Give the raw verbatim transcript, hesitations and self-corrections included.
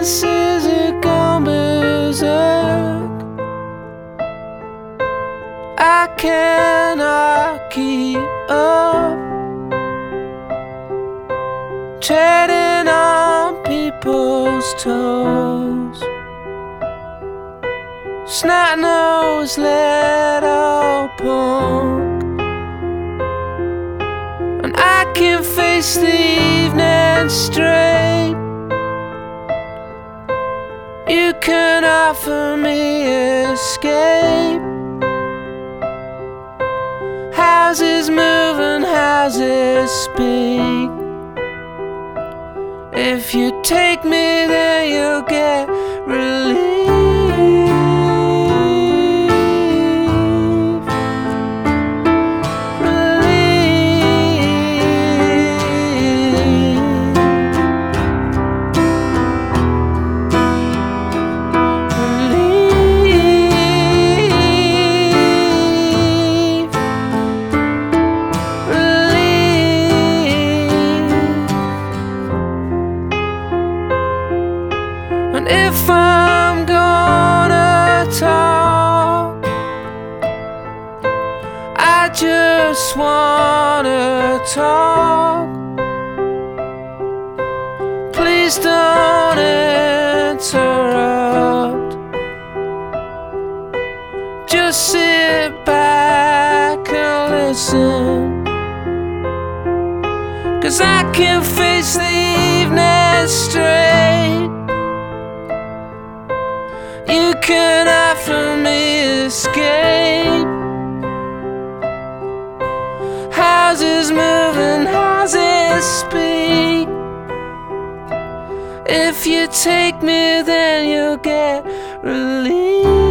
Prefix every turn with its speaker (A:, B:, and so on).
A: senses are gone berserk. I cannot keep up, treading on people's toes. Snot-nosed little punk, and I can face the evening straight. You can offer me escape. Houses move and houses speak. If you take me, then you'll get relief. And if I'm gonna talk, I just wanna talk. Please don't interrupt. Just sit back and listen, 'cause I can face the evening straight. You can offer me escape. Houses move and houses speak. If you take me, then you'll get relief.